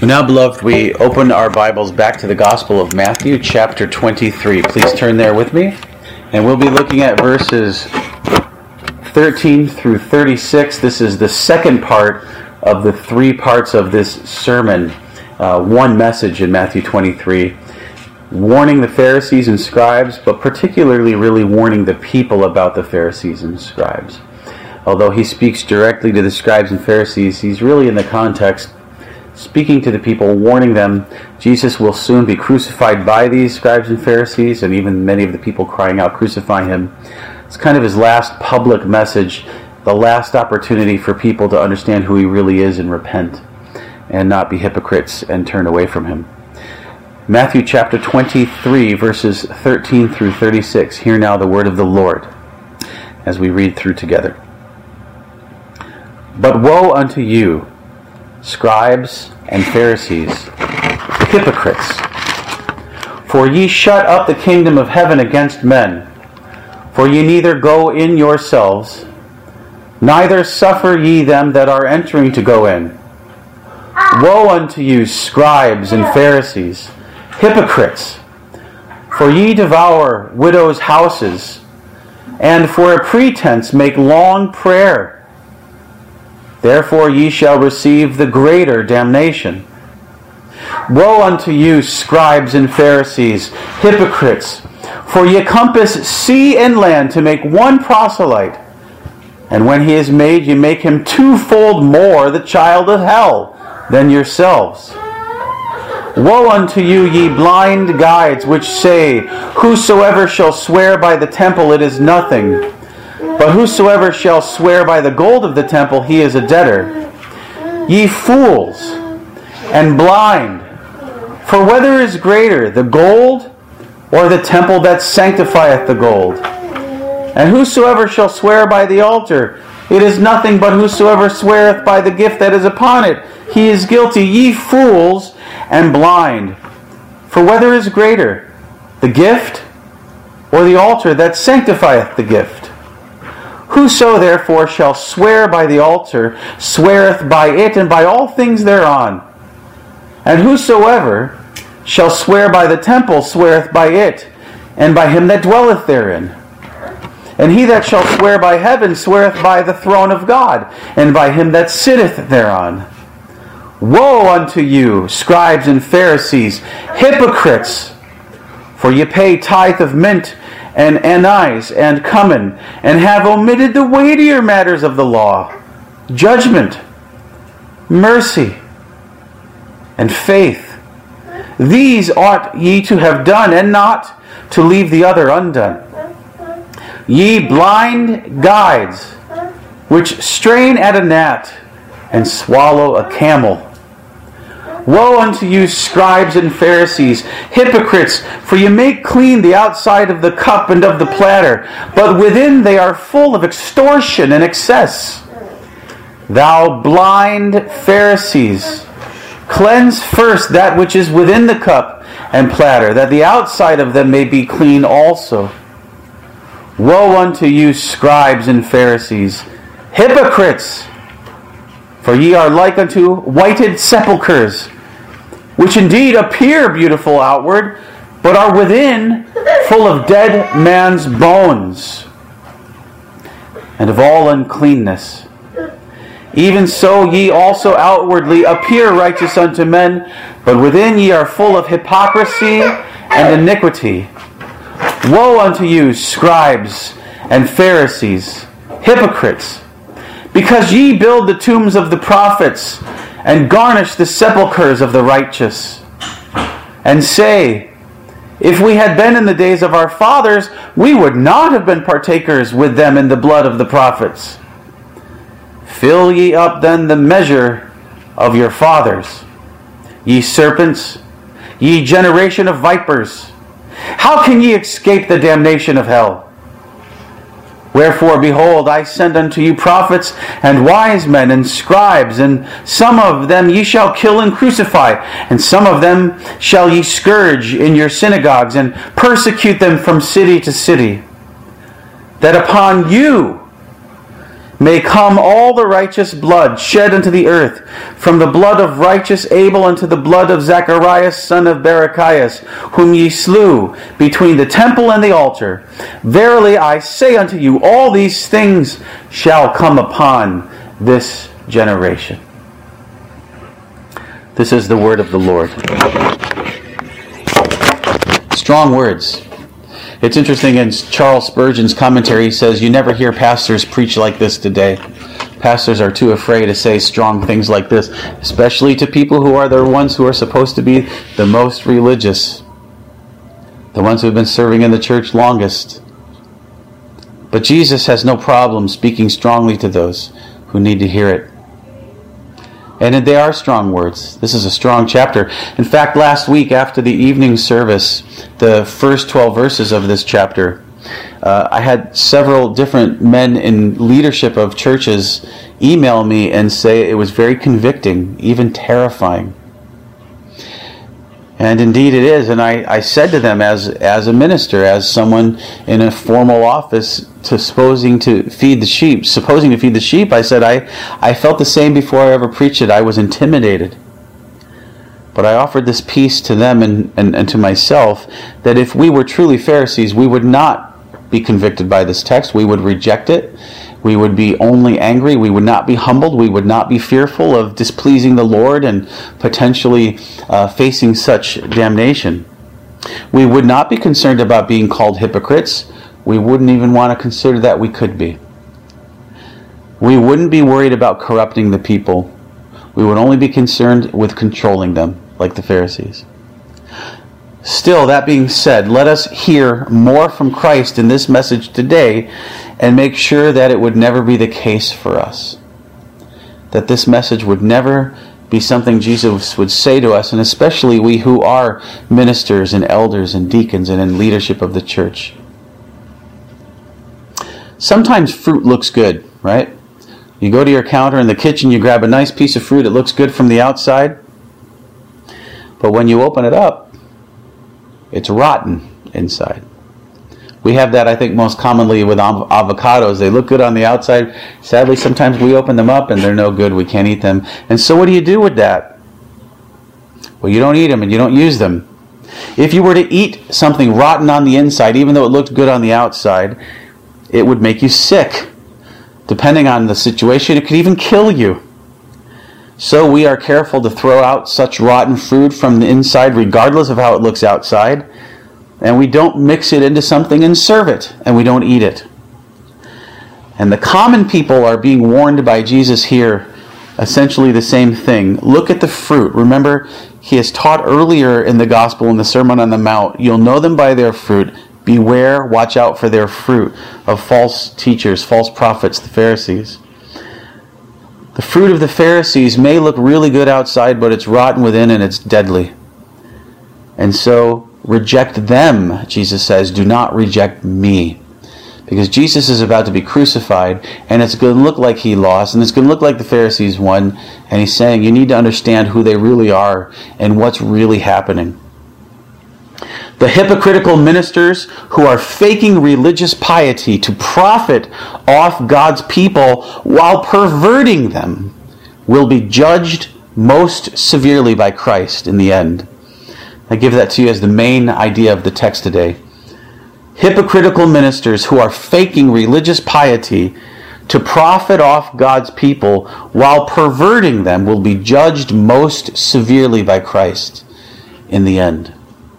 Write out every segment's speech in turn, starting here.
Now, beloved, we open our Bibles back to the Gospel of Matthew, chapter 23. Please turn there with me. And we'll be looking at verses 13 through 36. This is the second part of the three parts of this sermon. One message in Matthew 23, warning the Pharisees and scribes, but particularly really warning the people about the Pharisees and scribes. Although he speaks directly to the scribes and Pharisees, he's really in the context speaking to the people, warning them Jesus will soon be crucified by these scribes and Pharisees, and even many of the people crying out, "Crucify him." It's kind of his last public message, the last opportunity for people to understand who he really is and repent, and not be hypocrites and turn away from him. Matthew chapter 23, verses 13 through 36. Hear now the word of the Lord as we read through together. "But woe unto you, scribes and Pharisees, hypocrites! For ye shut up the kingdom of heaven against men. For ye neither go in yourselves, neither suffer ye them that are entering to go in. Woe unto you, scribes and Pharisees, hypocrites! For ye devour widows' houses, and for a pretense make long prayer. Therefore ye shall receive the greater damnation. Woe unto you, scribes and Pharisees, hypocrites! For ye compass sea and land to make one proselyte, and when he is made, ye make him twofold more the child of hell than yourselves. Woe unto you, ye blind guides, which say, Whosoever shall swear by the temple, it is nothing. But whosoever shall swear by the gold of the temple, he is a debtor. Ye fools and blind! For whether is greater, the gold or the temple that sanctifieth the gold? And whosoever shall swear by the altar, it is nothing, but whosoever sweareth by the gift that is upon it, he is guilty. Ye fools and blind! For whether is greater, the gift or the altar that sanctifieth the gift? Whoso therefore shall swear by the altar, sweareth by it and by all things thereon. And whosoever shall swear by the temple, sweareth by it, and by him that dwelleth therein. And he that shall swear by heaven, sweareth by the throne of God, and by him that sitteth thereon. Woe unto you, scribes and Pharisees, hypocrites! For ye pay tithe of mint, and anise, and cumin, and have omitted the weightier matters of the law, judgment, mercy, and faith. These ought ye to have done, and not to leave the other undone. Ye blind guides, which strain at a gnat, and swallow a camel. Woe unto you, scribes and Pharisees, hypocrites! For ye make clean the outside of the cup and of the platter, but within they are full of extortion and excess. Thou blind Pharisees, cleanse first that which is within the cup and platter, that the outside of them may be clean also. Woe unto you, scribes and Pharisees, hypocrites! For ye are like unto whited sepulchres, which indeed appear beautiful outward, but are within full of dead man's bones, and of all uncleanness. Even so ye also outwardly appear righteous unto men, but within ye are full of hypocrisy and iniquity. Woe unto you, scribes and Pharisees, hypocrites! Because ye build the tombs of the prophets, and garnish the sepulchres of the righteous, and say, If we had been in the days of our fathers, we would not have been partakers with them in the blood of the prophets. Fill ye up then the measure of your fathers, ye serpents, ye generation of vipers. How can ye escape the damnation of hell? Wherefore, behold, I send unto you prophets and wise men and scribes, and some of them ye shall kill and crucify, and some of them shall ye scourge in your synagogues, and persecute them from city to city, that upon you may come all the righteous blood shed unto the earth, from the blood of righteous Abel unto the blood of Zacharias son of Barachias, whom ye slew between the temple and the altar. Verily I say unto you, all these things shall come upon this generation. This is the word of the Lord. Strong words. It's interesting, in Charles Spurgeon's commentary, he says, you never hear pastors preach like this today. Pastors are too afraid to say strong things like this, especially to people who are the ones who are supposed to be the most religious, the ones who have been serving in the church longest. But Jesus has no problem speaking strongly to those who need to hear it. And they are strong words. This is a strong chapter. In fact, last week after the evening service, the first 12 verses of this chapter, I had several different men in leadership of churches email me and say it was very convicting, even terrifying. And indeed it is. And I said to them, as a minister, as someone in a formal office supposing to feed the sheep, I said, I felt the same before I ever preached it. I was intimidated. But I offered this peace to them and to myself, that if we were truly Pharisees, we would not be convicted by this text. We would reject it. We would be only angry. We would not be humbled. We would not be fearful of displeasing the Lord and potentially facing such damnation. We would not be concerned about being called hypocrites. We wouldn't even want to consider that we could be. We wouldn't be worried about corrupting the people. We would only be concerned with controlling them, like the Pharisees. Still, that being said, let us hear more from Christ in this message today and make sure that it would never be the case for us. That this message would never be something Jesus would say to us, and especially we who are ministers and elders and deacons and in leadership of the church. Sometimes fruit looks good, right? You go to your counter in the kitchen, you grab a nice piece of fruit, it looks good from the outside, but when you open it up, it's rotten inside. We have that, I think, most commonly with avocados. They look good on the outside. Sadly, sometimes we open them up and they're no good. We can't eat them. And so what do you do with that? Well, you don't eat them and you don't use them. If you were to eat something rotten on the inside, even though it looked good on the outside, it would make you sick. Depending on the situation, it could even kill you. So we are careful to throw out such rotten fruit from the inside, regardless of how it looks outside. And we don't mix it into something and serve it, and we don't eat it. And the common people are being warned by Jesus here, essentially the same thing. Look at the fruit. Remember, he has taught earlier in the Gospel, in the Sermon on the Mount, you'll know them by their fruit. Beware, watch out for their fruit of false teachers, false prophets, the Pharisees. The fruit of the Pharisees may look really good outside, but it's rotten within and it's deadly. And so, reject them, Jesus says. Do not reject me. Because Jesus is about to be crucified, and it's going to look like he lost, and it's going to look like the Pharisees won. And he's saying you need to understand who they really are and what's really happening. The hypocritical ministers who are faking religious piety to profit off God's people while perverting them will be judged most severely by Christ in the end. I give that to you as the main idea of the text today. Hypocritical ministers who are faking religious piety to profit off God's people while perverting them will be judged most severely by Christ in the end.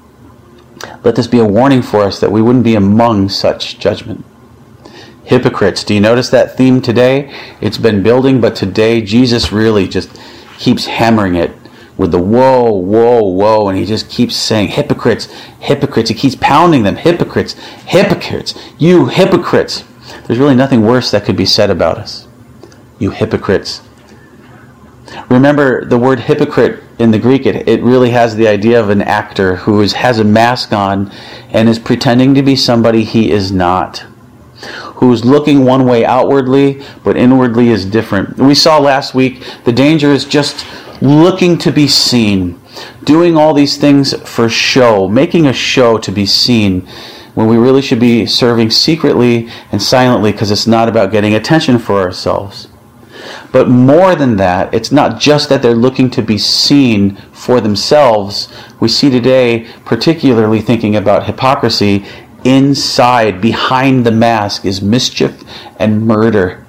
Let this be a warning for us that we wouldn't be among such judgment. Hypocrites. Do you notice that theme today? It's been building, but today Jesus really just keeps hammering it with the whoa, whoa, whoa, and he just keeps saying, hypocrites, hypocrites. He keeps pounding them, hypocrites, hypocrites, you hypocrites. There's really nothing worse that could be said about us. You hypocrites. Remember, the word hypocrite in the Greek, it really has the idea of an actor who has a mask on and is pretending to be somebody he is not, who's looking one way outwardly, but inwardly is different. We saw last week the danger is just looking to be seen, doing all these things for show, making a show to be seen. when we really should be serving secretly and silently, because it's not about getting attention for ourselves. But more than that, it's not just that they're looking to be seen for themselves. We see today, particularly thinking about hypocrisy, inside, behind the mask, is mischief and murder.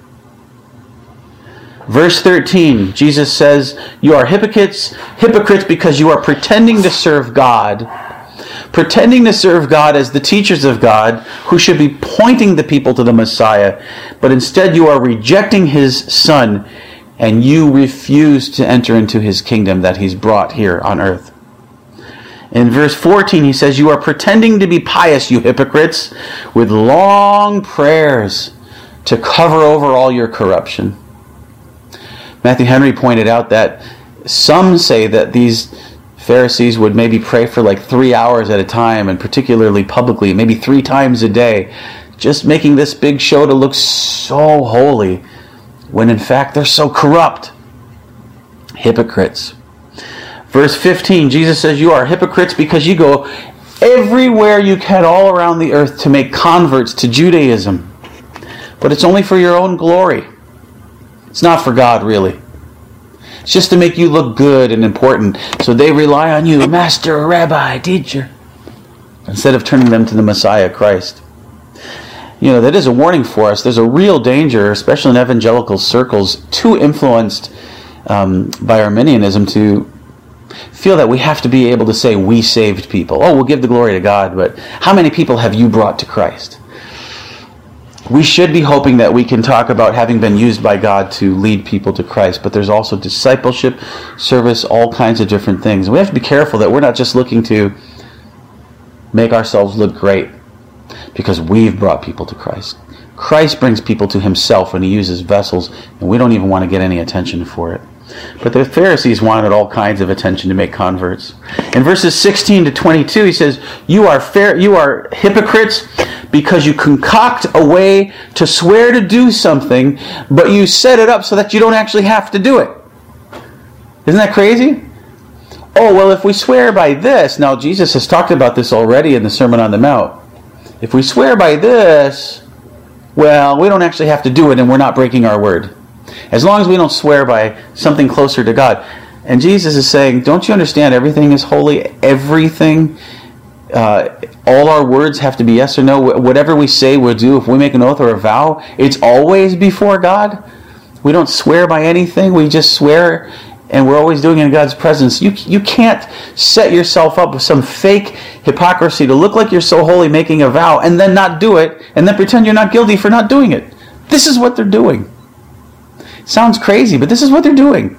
Verse 13, Jesus says, "You are hypocrites because you are pretending to serve God." Pretending to serve God as the teachers of God, who should be pointing the people to the Messiah, but instead you are rejecting His Son, and you refuse to enter into His kingdom that He's brought here on earth. In verse 14, He says, "You are pretending to be pious, you hypocrites, with long prayers to cover over all your corruption." Matthew Henry pointed out that some say that these Pharisees would maybe pray for like 3 hours at a time, and particularly publicly, maybe 3 times a day, just making this big show to look so holy, when in fact they're so corrupt. Hypocrites. Verse 15, Jesus says, "You are hypocrites because you go everywhere you can all around the earth to make converts to Judaism. But it's only for your own glory. It's not for God, really. It's just to make you look good and important, so they rely on you, master, rabbi, teacher, instead of turning them to the Messiah, Christ." You know, that is a warning for us. There's a real danger, especially in evangelical circles, too influenced by Arminianism, to feel that we have to be able to say, "We saved people." Oh, we'll give the glory to God, but how many people have you brought to Christ? We should be hoping that we can talk about having been used by God to lead people to Christ, but there's also discipleship, service, all kinds of different things. We have to be careful that we're not just looking to make ourselves look great because we've brought people to Christ. Christ brings people to Himself when He uses vessels, and we don't even want to get any attention for it. But the Pharisees wanted all kinds of attention to make converts. In verses 16 to 22, He says, you are hypocrites because you concoct a way to swear to do something, but you set it up so that you don't actually have to do it." Isn't that crazy? Oh, well, if we swear by this, now Jesus has talked about this already in the Sermon on the Mount. If we swear by this, well, we don't actually have to do it, and we're not breaking our word. As long as we don't swear by something closer to God. And Jesus is saying, don't you understand everything is holy? Everything, all our words have to be yes or no. Whatever we say, we'll do. If we make an oath or a vow, it's always before God. We don't swear by anything. We just swear, and we're always doing it in God's presence. You can't set yourself up with some fake hypocrisy to look like you're so holy making a vow and then not do it and then pretend you're not guilty for not doing it. This is what they're doing. Sounds crazy, but this is what they're doing.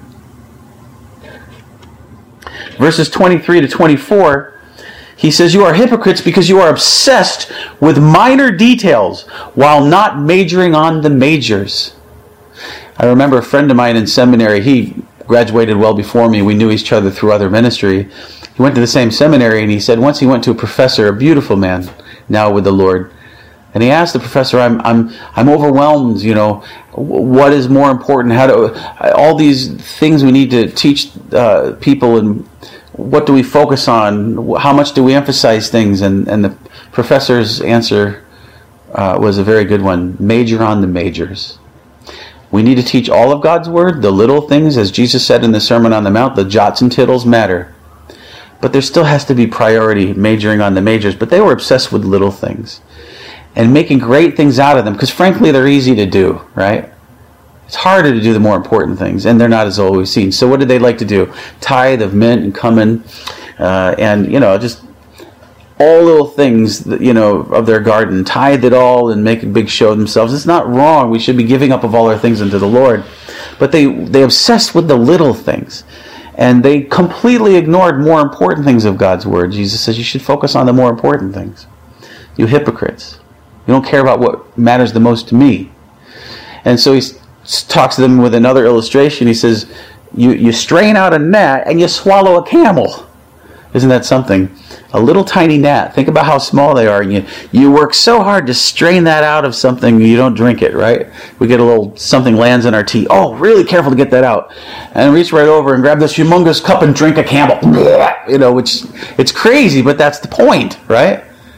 Verses 23 to 24, He says, "You are hypocrites because you are obsessed with minor details while not majoring on the majors." I remember a friend of mine in seminary. He graduated well before me. We knew each other through other ministry. He went to the same seminary, and he said once he went to a professor, a beautiful man, now with the Lord, and he asked the professor, I'm overwhelmed, what is more important? How do all these things we need to teach people, and what do we focus on? How much do we emphasize things? And the professor's answer was a very good one. Major on the majors. We need to teach all of God's Word, the little things, as Jesus said in the Sermon on the Mount, the jots and tittles matter. But there still has to be priority, majoring on the majors. But they were obsessed with little things and making great things out of them, because frankly, they're easy to do, right? It's harder to do the more important things, and they're not as always seen. So what did they like to do? Tithe of mint and cumin, and, just all little things, of their garden. Tithe it all and make a big show of themselves. It's not wrong. We should be giving up of all our things unto the Lord. But they obsessed with the little things. And they completely ignored more important things of God's Word. Jesus says you should focus on the more important things. You hypocrites. You don't care about what matters the most to me. And so he talks to them with another illustration. He says, you strain out a gnat and you swallow a camel. Isn't that something? A little tiny gnat. Think about how small they are. And you work so hard to strain that out of something, you don't drink it, right? We get a little, something lands in our tea. Oh, really careful to get that out. And reach right over and grab this humongous cup and drink a camel. Which, it's crazy, but that's the point, right?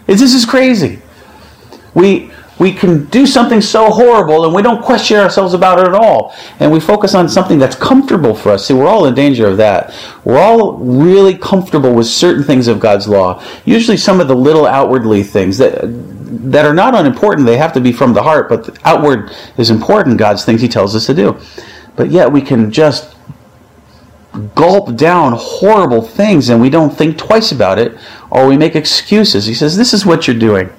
This is crazy. We can do something so horrible and we don't question ourselves about it at all. And we focus on something that's comfortable for us. See, we're all in danger of that. We're all really comfortable with certain things of God's law. Usually some of the little outwardly things that are not unimportant. They have to be from the heart, but the outward is important, God's things He tells us to do. But yet we can just gulp down horrible things and we don't think twice about it, or we make excuses. He says, this is what you're doing.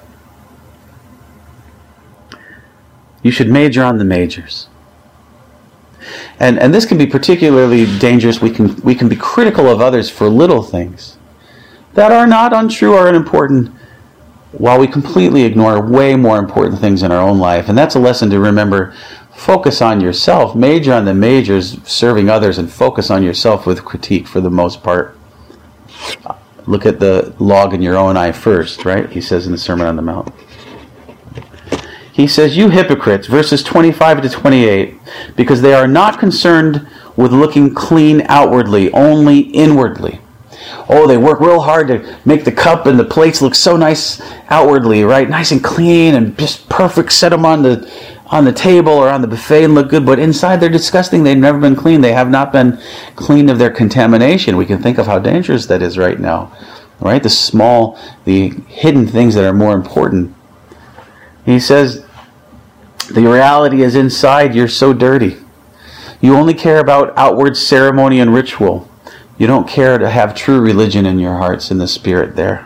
You should major on the majors. And this can be particularly dangerous. We can be critical of others for little things that are not untrue or unimportant, while we completely ignore way more important things in our own life. And that's a lesson to remember. Focus on yourself. Major on the majors, serving others, and focus on yourself with critique for the most part. Look at the log in your own eye first, right? He says in the Sermon on the Mount. He says, you hypocrites, verses 25 to 28, because they are not concerned with looking clean outwardly, only inwardly. Oh, they work real hard to make the cup and the plates look so nice outwardly, right? Nice and clean and just perfect. Set them on the table or on the buffet and look good. But inside they're disgusting. They've never been clean. They have not been cleaned of their contamination. We can think of how dangerous that is right now, right? The hidden things that are more important. He says, the reality is inside you're so dirty. You only care about outward ceremony and ritual. You don't care to have true religion in your hearts in the Spirit there.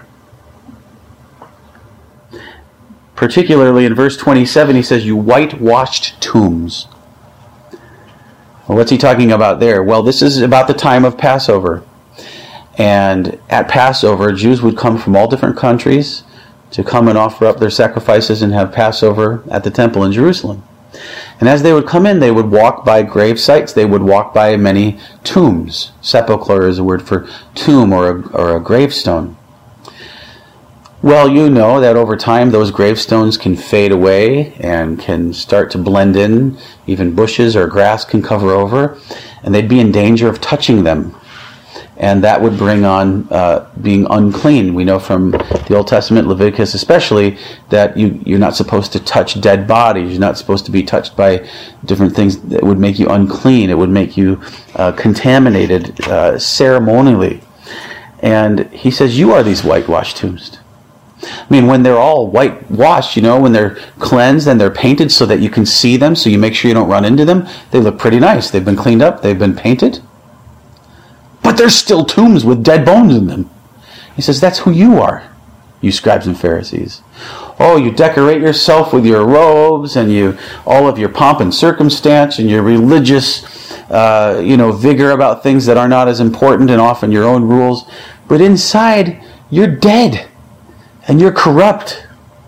Particularly in verse 27, he says, you whitewashed tombs. Well, what's he talking about there? Well, this is about the time of Passover. And at Passover, Jews would come from all different countries to come and offer up their sacrifices and have Passover at the temple in Jerusalem. And as they would come in, they would walk by grave sites. They would walk by many tombs. Sepulchre is a word for tomb or a gravestone. Well, you know that over time those gravestones can fade away and can start to blend in. Even bushes or grass can cover over. And they'd be in danger of touching them. And that would bring on being unclean. We know from the Old Testament, Leviticus especially, that you're not supposed to touch dead bodies. You're not supposed to be touched by different things that would make you unclean. It would make you contaminated ceremonially. And he says, you are these whitewashed tombs. I mean, when they're all whitewashed, when they're cleansed and they're painted so that you can see them, so you make sure you don't run into them, they look pretty nice. They've been cleaned up. They've been painted. But there's still tombs with dead bones in them. He says, that's who you are, you scribes and Pharisees. Oh, you decorate yourself with your robes and all of your pomp and circumstance and your religious, vigor about things that are not as important and often your own rules. But inside, you're dead and you're corrupt.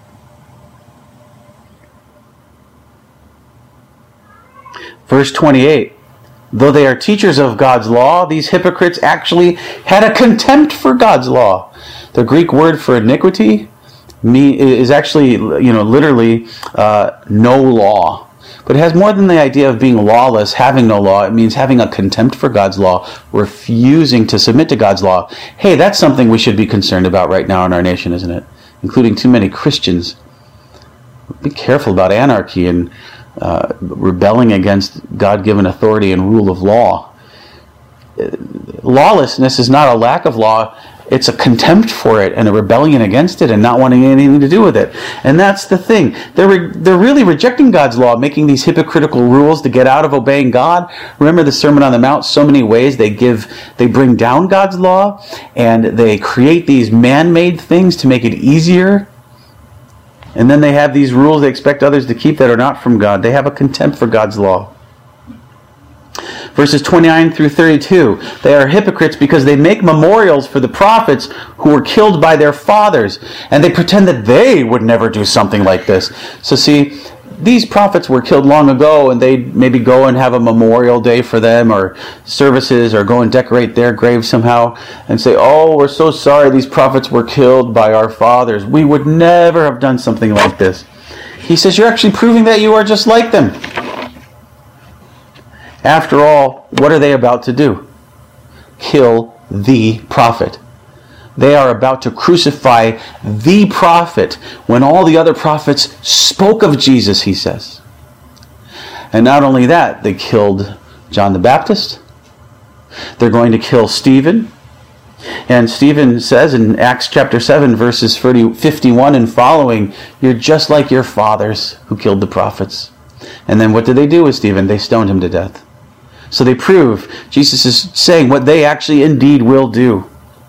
Verse 28. Though they are teachers of God's law, these hypocrites actually had a contempt for God's law. The Greek word for iniquity is actually, literally no law. But it has more than the idea of being lawless, having no law. It means having a contempt for God's law, refusing to submit to God's law. Hey, that's something we should be concerned about right now in our nation, isn't it? Including too many Christians. Be careful about anarchy and rebelling against God-given authority and rule of law. Lawlessness is not a lack of law. It's a contempt for it and a rebellion against it and not wanting anything to do with it. And that's the thing. They're really rejecting God's law, making these hypocritical rules to get out of obeying God. Remember the Sermon on the Mount, so many ways they bring down God's law and they create these man-made things to make it easier. And then they have these rules they expect others to keep that are not from God. They have a contempt for God's law. Verses 29 through 32. They are hypocrites because they make memorials for the prophets who were killed by their fathers. And they pretend that they would never do something like this. So see, these prophets were killed long ago, and they'd maybe go and have a memorial day for them or services or go and decorate their graves somehow and say, oh, we're so sorry these prophets were killed by our fathers. We would never have done something like this. He says, you're actually proving that you are just like them. After all, what are they about to do? Kill the prophet. They are about to crucify the prophet when all the other prophets spoke of Jesus, he says. And not only that, they killed John the Baptist. They're going to kill Stephen. And Stephen says in Acts chapter 7, verses 51 and following, you're just like your fathers who killed the prophets. And then what did they do with Stephen? They stoned him to death. So they prove Jesus is saying what they actually indeed will do.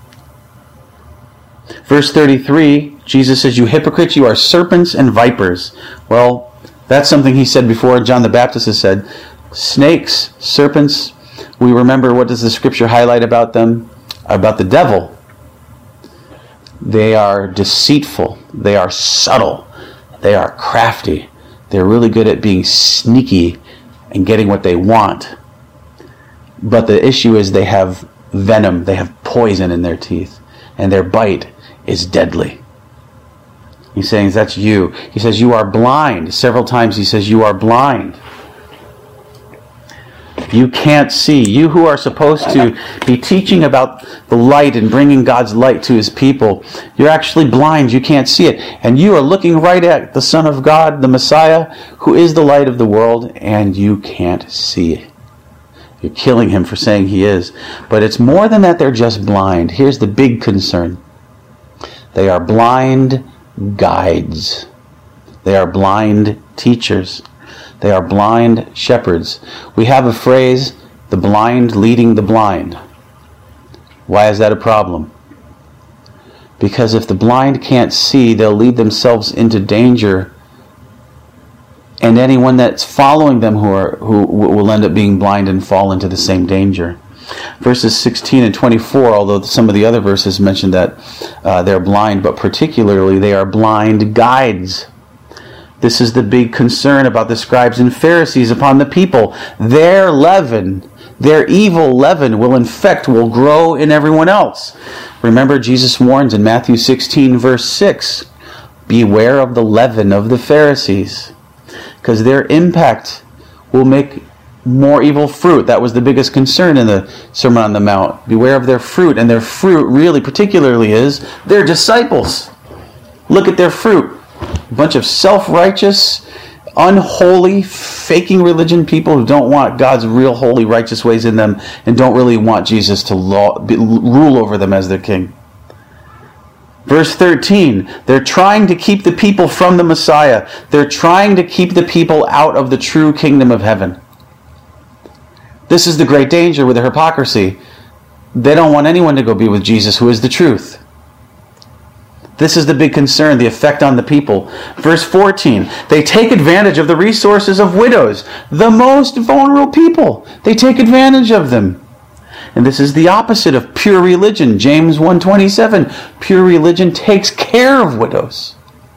Verse 33, Jesus says, you hypocrites, you are serpents and vipers. Well, that's something he said before. John the Baptist has said, snakes, serpents. We remember, what does the scripture highlight about them? About the devil. They are deceitful. They are subtle. They are crafty. They're really good at being sneaky and getting what they want. But the issue is they have venom. They have poison in their teeth. And their bite is deadly. He's saying, that's you. He says, you are blind. Several times he says, you are blind. You can't see. You who are supposed to be teaching about the light and bringing God's light to his people, you're actually blind. You can't see it. And you are looking right at the Son of God, the Messiah, who is the light of the world, and you can't see it. You're killing him for saying he is. But it's more than that, they're just blind. Here's the big concern. They are blind guides. They are blind teachers. They are blind shepherds. We have a phrase, the blind leading the blind. Why is that a problem? Because if the blind can't see, they'll lead themselves into danger. And anyone that's following them who will end up being blind and fall into the same danger. Verses 16 and 24, although some of the other verses mention that they're blind, but particularly they are blind guides. This is the big concern about the scribes and Pharisees upon the people. Their leaven, their evil leaven will grow in everyone else. Remember, Jesus warns in Matthew 16, verse 6, beware of the leaven of the Pharisees, because their impact will make more evil fruit. That was the biggest concern in the Sermon on the Mount. Beware of their fruit, and their fruit really particularly is their disciples. Look at their fruit. A bunch of self-righteous, unholy, faking religion people who don't want God's real holy, righteous ways in them and don't really want Jesus to rule over them as their king. Verse 13, they're trying to keep the people from the Messiah. They're trying to keep the people out of the true kingdom of heaven. This is the great danger with their hypocrisy. They don't want anyone to go be with Jesus, who is the truth. This is the big concern, the effect on the people. Verse 14, they take advantage of the resources of widows, the most vulnerable people. They take advantage of them. And this is the opposite of pure religion. James 1:27, pure religion takes care of widows.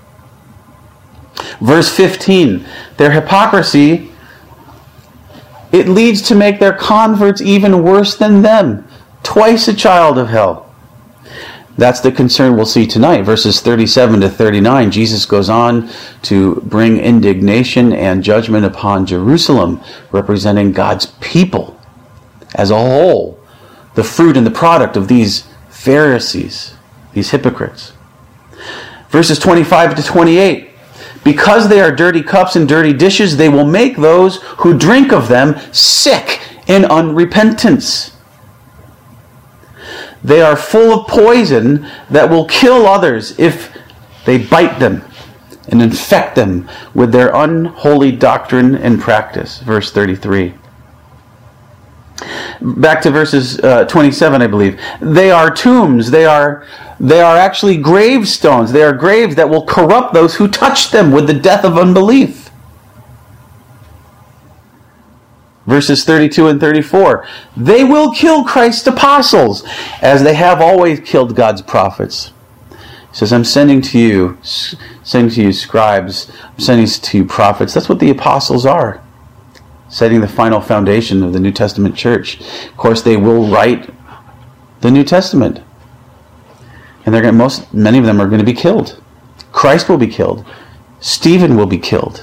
Verse 15, their hypocrisy, it leads to make their converts even worse than them, twice a child of hell. That's the concern we'll see tonight. Verses 37 to 39, Jesus goes on to bring indignation and judgment upon Jerusalem, representing God's people as a whole, the fruit and the product of these Pharisees, these hypocrites. Verses 25 to 28, because they are dirty cups and dirty dishes, they will make those who drink of them sick in unrepentance. They are full of poison that will kill others if they bite them and infect them with their unholy doctrine and practice. Verse 33. Back to verses 27, I believe. They are tombs. They are actually gravestones. They are graves that will corrupt those who touch them with the death of unbelief. Verses 32 and 34. They will kill Christ's apostles, as they have always killed God's prophets. He says, I'm sending to you scribes, I'm sending to you prophets. That's what the apostles are, setting the final foundation of the New Testament church. Of course, they will write the New Testament. And many of them are going to be killed. Christ will be killed. Stephen will be killed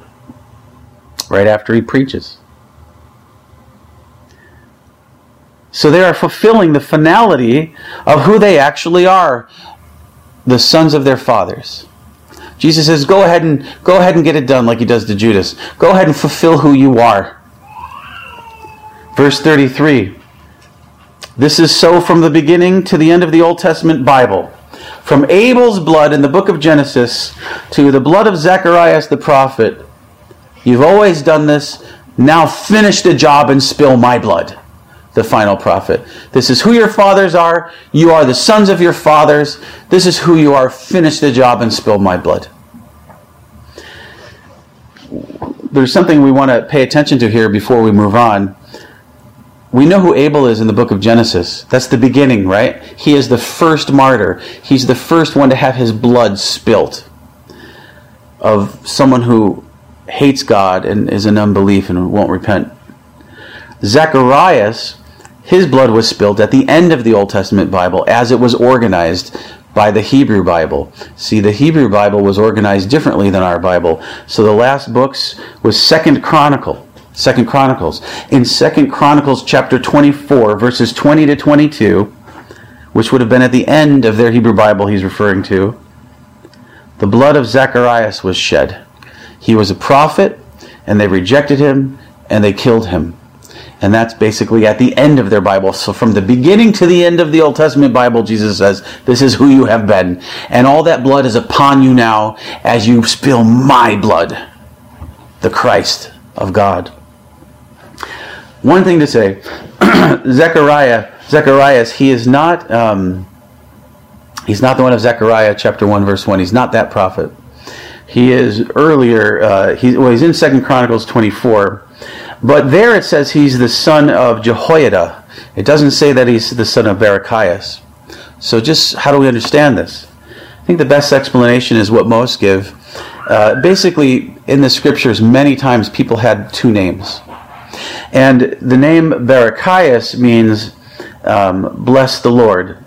right after he preaches. So they are fulfilling the finality of who they actually are, the sons of their fathers. Jesus says, go ahead and get it done like he does to Judas. Go ahead and fulfill who you are. Verse 33. This is so from the beginning to the end of the Old Testament Bible. From Abel's blood in the book of Genesis to the blood of Zacharias the prophet. You've always done this. Now finish the job and spill my blood. The final prophet. This is who your fathers are. You are the sons of your fathers. This is who you are. Finish the job and spill my blood. There's something we want to pay attention to here before we move on. We know who Abel is in the book of Genesis. That's the beginning, right? He is the first martyr. He's the first one to have his blood spilt of someone who hates God and is in unbelief and won't repent. Zacharias, his blood was spilled at the end of the Old Testament Bible as it was organized by the Hebrew Bible. See, the Hebrew Bible was organized differently than our Bible. So the last books was Second Chronicles. In 2 Chronicles chapter 24, verses 20 to 22, which would have been at the end of their Hebrew Bible he's referring to, the blood of Zacharias was shed. He was a prophet, and they rejected him, and they killed him. And that's basically at the end of their Bible. So from the beginning to the end of the Old Testament Bible, Jesus says, this is who you have been. And all that blood is upon you now as you spill my blood, the Christ of God. One thing to say, Zacharias, he's not the one of Zechariah chapter 1 verse 1. He's not that prophet. He is earlier, he's in 2 Chronicles 24. But there it says he's the son of Jehoiada. It doesn't say that he's the son of Barachias. So just how do we understand this? I think the best explanation is what most give. Basically, in the scriptures, many times people had two names. And the name Barachias means bless the Lord.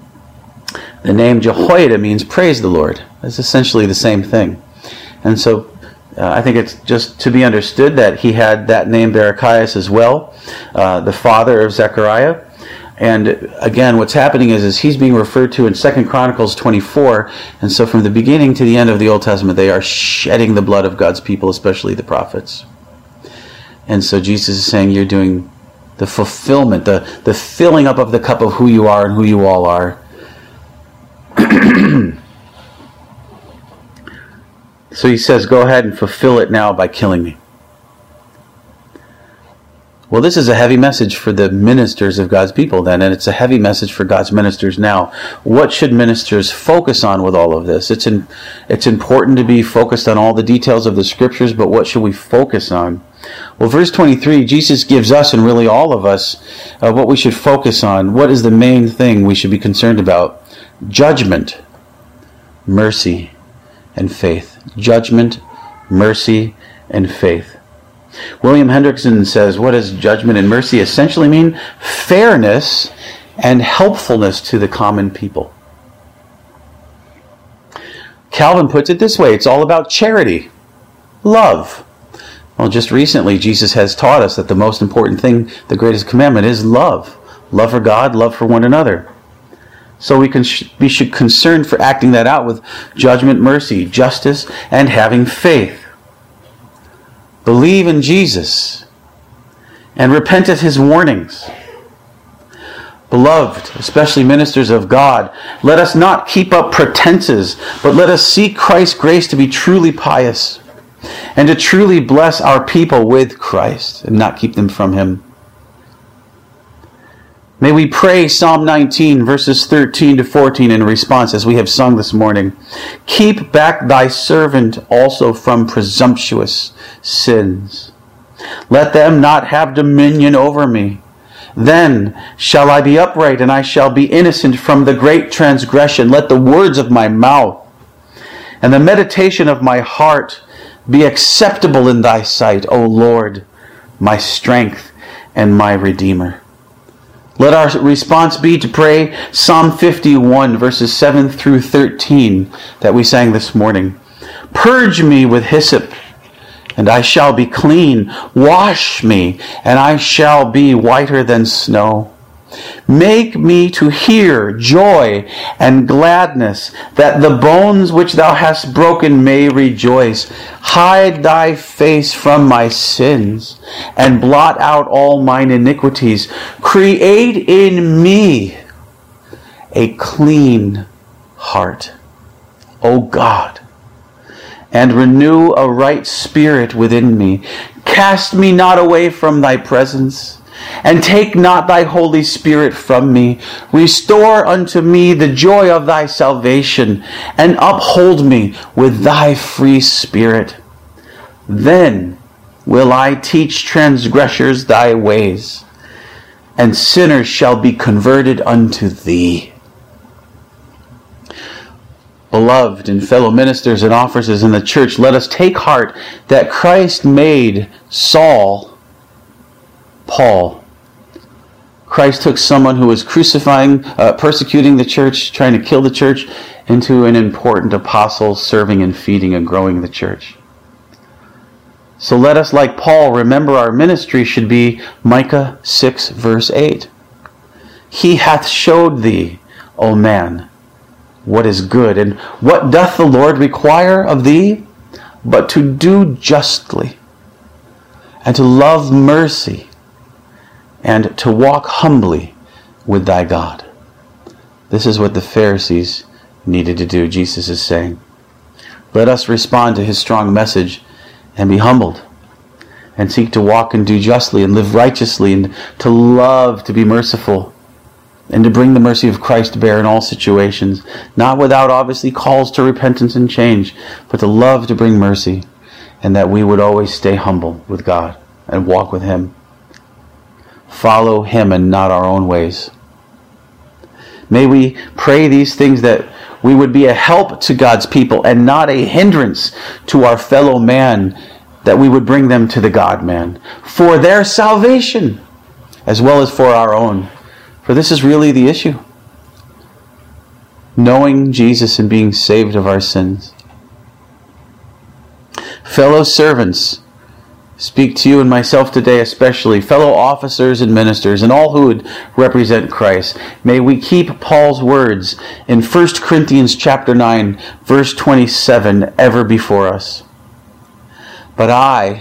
The name Jehoiada means praise the Lord. It's essentially the same thing. And so I think it's just to be understood that he had that name Barachias as well, the father of Zechariah. And again, what's happening is he's being referred to in 2 Chronicles 24. And so from the beginning to the end of the Old Testament, they are shedding the blood of God's people, especially the prophets. And so Jesus is saying you're doing the fulfillment, the filling up of the cup of who you are and who you all are. So he says, go ahead and fulfill it now by killing me. Well, this is a heavy message for the ministers of God's people then, and it's a heavy message for God's ministers now. What should ministers focus on with all of this? It's important to be focused on all the details of the scriptures, but what should we focus on? Well, verse 23, Jesus gives us, and really all of us, what we should focus on. What is the main thing we should be concerned about? Judgment, mercy, and faith. Judgment, mercy, and faith. William Hendrickson says, what does judgment and mercy essentially mean? Fairness and helpfulness to the common people. Calvin puts it this way, it's all about charity, love. Well, just recently, Jesus has taught us that the most important thing, the greatest commandment, is love. Love for God, love for one another. So we should concern for acting that out with judgment, mercy, justice, and having faith. Believe in Jesus and repent of his warnings. Beloved, especially ministers of God, let us not keep up pretenses, but let us seek Christ's grace to be truly pious and to truly bless our people with Christ and not keep them from him. May we pray Psalm 19, verses 13 to 14 in response, as we have sung this morning. Keep back thy servant also from presumptuous sins. Let them not have dominion over me. Then shall I be upright, and I shall be innocent from the great transgression. Let the words of my mouth and the meditation of my heart be acceptable in thy sight, O Lord, my strength and my Redeemer. Let our response be to pray Psalm 51, verses 7 through 13 that we sang this morning. Purge me with hyssop, and I shall be clean. Wash me, and I shall be whiter than snow. Make me to hear joy and gladness, that the bones which thou hast broken may rejoice. Hide thy face from my sins, and blot out all mine iniquities. Create in me a clean heart, O God, and renew a right spirit within me. Cast me not away from thy presence, and take not thy Holy Spirit from me. Restore unto me the joy of thy salvation, and uphold me with thy free spirit. Then will I teach transgressors thy ways, and sinners shall be converted unto thee. Beloved and fellow ministers and officers in the church, let us take heart that Christ made Saul Paul. Christ took someone who was persecuting the church, trying to kill the church, into an important apostle, serving and feeding and growing the church. So let us, like Paul, remember our ministry should be Micah 6, verse 8. He hath showed thee, O man, what is good, and what doth the Lord require of thee? But to do justly, and to love mercy, and to walk humbly with thy God. This is what the Pharisees needed to do, Jesus is saying. Let us respond to his strong message and be humbled, and seek to walk and do justly, and live righteously, and to love, to be merciful, and to bring the mercy of Christ to bear in all situations, not without obviously calls to repentance and change, but to love to bring mercy, and that we would always stay humble with God and walk with him. Follow him and not our own ways. May we pray these things, that we would be a help to God's people and not a hindrance to our fellow man, that we would bring them to the God-man for their salvation as well as for our own. For this is really the issue. Knowing Jesus and being saved of our sins. Fellow servants, speak to you and myself today especially, fellow officers and ministers, and all who would represent Christ. May we keep Paul's words in 1 Corinthians chapter 9, verse 27 ever before us. But I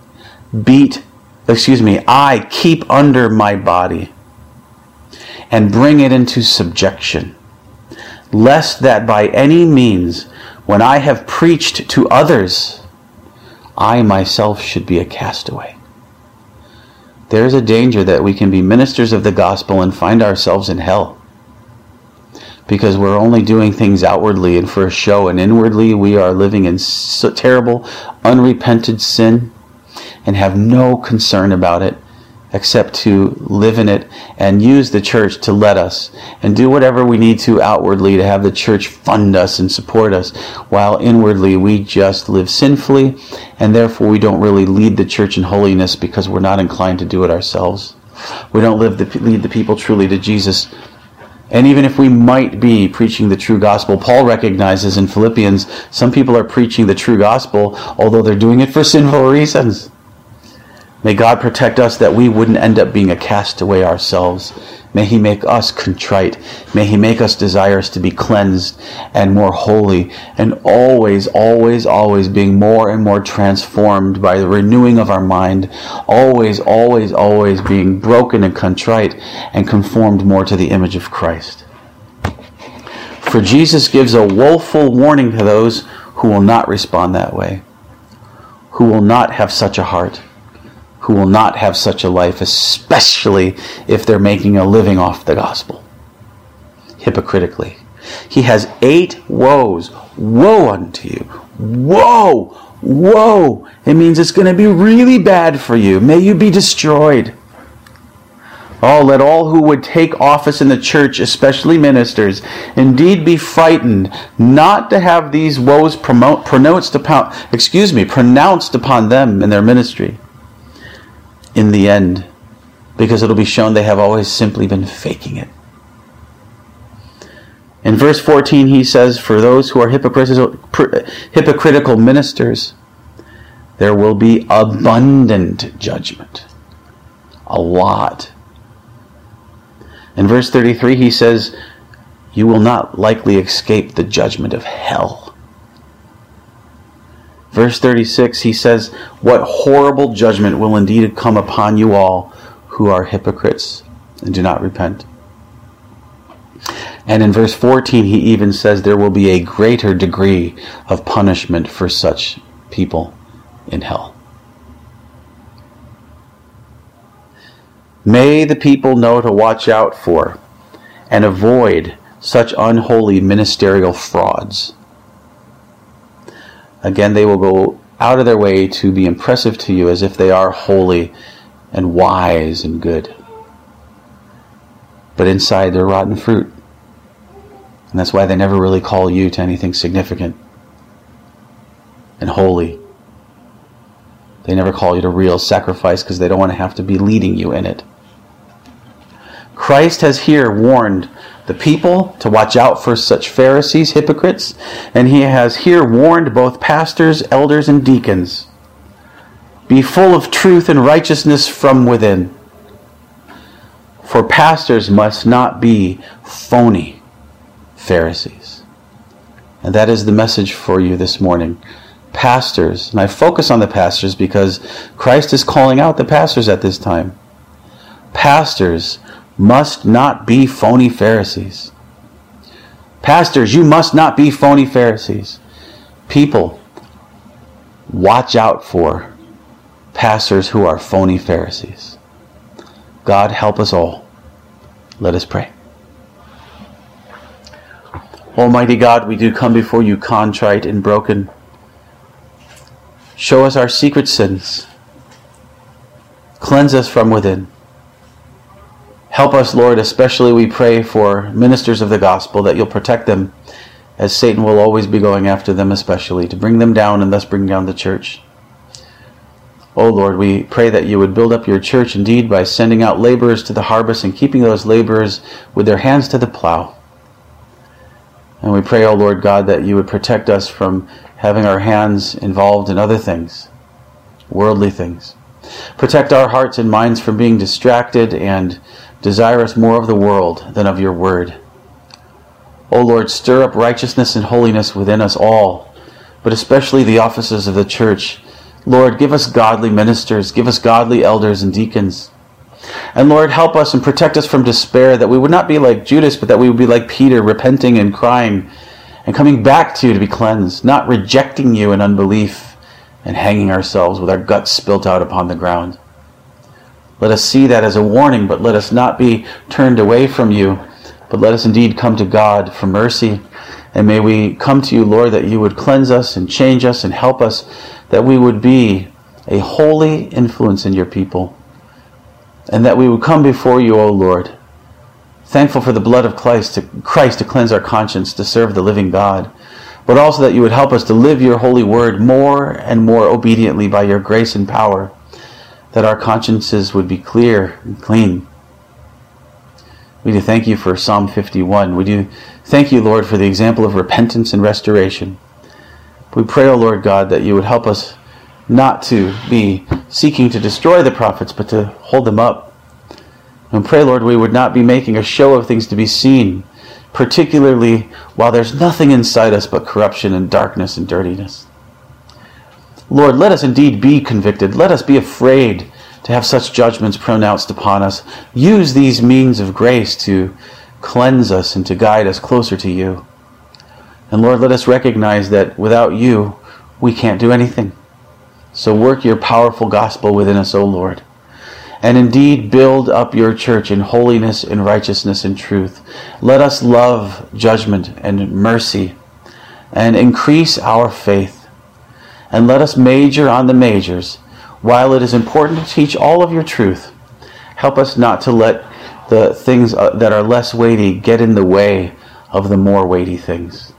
keep under my body, and bring it into subjection, lest that by any means, when I have preached to others, I myself should be a castaway. There is a danger that we can be ministers of the gospel and find ourselves in hell, because we're only doing things outwardly and for a show, and inwardly we are living in so terrible, unrepented sin and have no concern about it, except to live in it and use the church to let us, and do whatever we need to outwardly to have the church fund us and support us, while inwardly we just live sinfully, and therefore we don't really lead the church in holiness because we're not inclined to do it ourselves. We don't lead the people truly to Jesus. And even if we might be preaching the true gospel, Paul recognizes in Philippians, some people are preaching the true gospel, although they're doing it for sinful reasons. May God protect us that we wouldn't end up being a castaway ourselves. May he make us contrite. May he make us desirous to be cleansed and more holy, and always, always, always being more and more transformed by the renewing of our mind. Always, always, always being broken and contrite and conformed more to the image of Christ. For Jesus gives a woeful warning to those who will not respond that way, who will not have such a heart, who will not have such a life, especially if they're making a living off the gospel hypocritically. He has 8 woes. Woe unto you. Woe! Woe! It means it's going to be really bad for you. May you be destroyed. Oh, let all who would take office in the church, especially ministers, indeed be frightened not to have these woes pronounced upon them in their ministry in the end, because it'll be shown they have always simply been faking it. In verse 14 he says, for those who are hypocritical ministers, there will be abundant judgment. A lot. In verse 33, he says, you will not likely escape the judgment of hell. Verse 36, he says, what horrible judgment will indeed come upon you all who are hypocrites and do not repent. And in verse 14, he even says there will be a greater degree of punishment for such people in hell. May the people know to watch out for and avoid such unholy ministerial frauds. Again, they will go out of their way to be impressive to you as if they are holy and wise and good. But inside they're rotten fruit. And that's why they never really call you to anything significant and holy. They never call you to real sacrifice because they don't want to have to be leading you in it. Christ has here warned the people to watch out for such Pharisees, hypocrites, and he has here warned both pastors, elders, and deacons. Be full of truth and righteousness from within. For pastors must not be phony Pharisees. And that is the message for you this morning. Pastors, and I focus on the pastors because Christ is calling out the pastors at this time. Pastors must not be phony Pharisees. Pastors, you must not be phony Pharisees. People, watch out for pastors who are phony Pharisees. God help us all. Let us pray. Almighty God, we do come before you contrite and broken. Show us our secret sins. Cleanse us from within. Help us, Lord, especially we pray for ministers of the gospel, that you'll protect them, as Satan will always be going after them especially, to bring them down and thus bring down the church. Oh Lord, we pray that you would build up your church indeed by sending out laborers to the harvest and keeping those laborers with their hands to the plow. And we pray, oh Lord God, that you would protect us from having our hands involved in other things, worldly things. Protect our hearts and minds from being distracted and desire us more of the world than of your word. O Lord, stir up righteousness and holiness within us all, but especially the offices of the church. Lord, give us godly ministers, give us godly elders and deacons. And Lord, help us and protect us from despair, that we would not be like Judas, but that we would be like Peter, repenting and crying and coming back to you to be cleansed, not rejecting you in unbelief and hanging ourselves with our guts spilt out upon the ground. Let us see that as a warning, but let us not be turned away from you, but let us indeed come to God for mercy. And may we come to you, Lord, that you would cleanse us and change us and help us, that we would be a holy influence in your people, and that we would come before you, O Lord, thankful for the blood of Christ to cleanse our conscience, to serve the living God, but also that you would help us to live your holy word more and more obediently by your grace and power, that our consciences would be clear and clean. We do thank you for Psalm 51. We do thank you, Lord, for the example of repentance and restoration. We pray, O Lord God, that you would help us not to be seeking to destroy the prophets, but to hold them up. And pray, Lord, we would not be making a show of things to be seen, particularly while there's nothing inside us but corruption and darkness and dirtiness. Lord, let us indeed be convicted. Let us be afraid to have such judgments pronounced upon us. Use these means of grace to cleanse us and to guide us closer to you. And Lord, let us recognize that without you, we can't do anything. So work your powerful gospel within us, O Lord. And indeed build up your church in holiness and righteousness and truth. Let us love judgment and mercy and increase our faith. And let us major on the majors. While it is important to teach all of your truth, help us not to let the things that are less weighty get in the way of the more weighty things.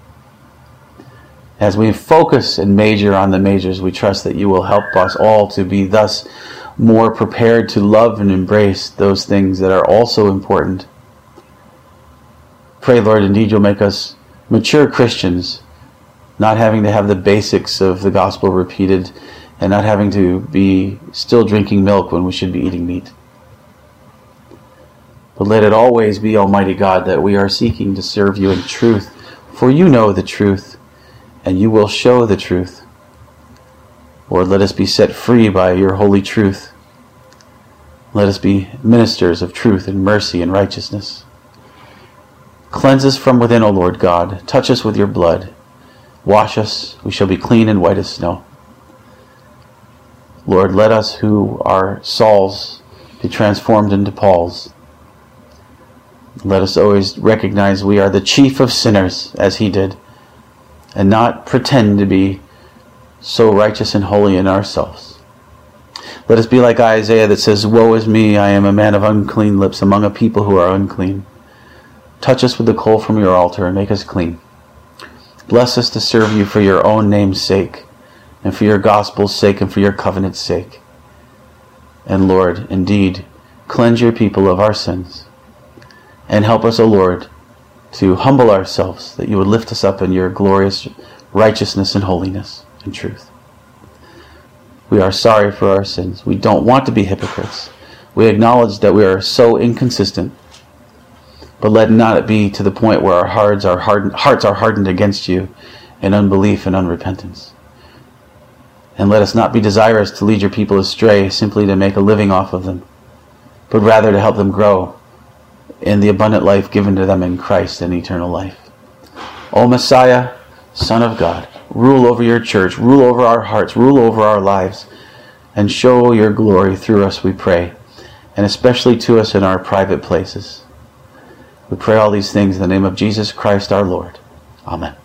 As we focus and major on the majors, we trust that you will help us all to be thus more prepared to love and embrace those things that are also important. Pray, Lord, indeed you'll make us mature Christians, not having to have the basics of the gospel repeated and not having to be still drinking milk when we should be eating meat. But let it always be, Almighty God, that we are seeking to serve you in truth, for you know the truth, and you will show the truth. Lord, let us be set free by your holy truth. Let us be ministers of truth and mercy and righteousness. Cleanse us from within, O Lord God. Touch us with your blood. Wash us, we shall be clean and white as snow. Lord, let us who are Sauls be transformed into Pauls. Let us always recognize we are the chief of sinners, as he did, and not pretend to be so righteous and holy in ourselves. Let us be like Isaiah that says, "Woe is me, I am a man of unclean lips among a people who are unclean." Touch us with the coal from your altar and make us clean. Bless us to serve you for your own name's sake, and for your gospel's sake, and for your covenant's sake. And Lord, indeed, cleanse your people of our sins. And help us, O Lord, to humble ourselves, that you would lift us up in your glorious righteousness and holiness and truth. We are sorry for our sins. We don't want to be hypocrites. We acknowledge that we are so inconsistent. But let not it be to the point where our hearts are hardened against you in unbelief and unrepentance. And let us not be desirous to lead your people astray simply to make a living off of them, but rather to help them grow in the abundant life given to them in Christ and eternal life. O Messiah, Son of God, rule over your church, rule over our hearts, rule over our lives, and show your glory through us, we pray, and especially to us in our private places. We pray all these things in the name of Jesus Christ our Lord. Amen.